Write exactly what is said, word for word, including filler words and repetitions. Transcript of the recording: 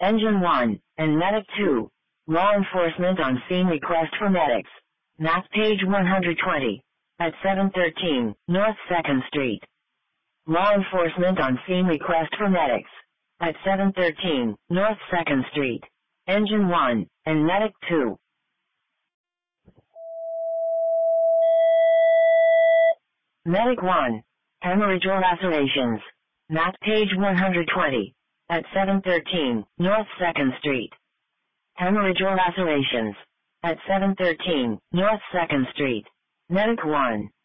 Engine one, and Medic two. Law enforcement on scene request for medics. Map page one hundred twenty. At seven thirteen, North second Street. Law enforcement on scene request for medics. At seven thirteen, North second Street. Engine one, and Medic two. Medic one. Hemorrhage or lacerations. Map page one hundred twenty. At seven thirteen, North second Street. Hemorrhage or lacerations. At seven thirteen, North second Street. Medic one.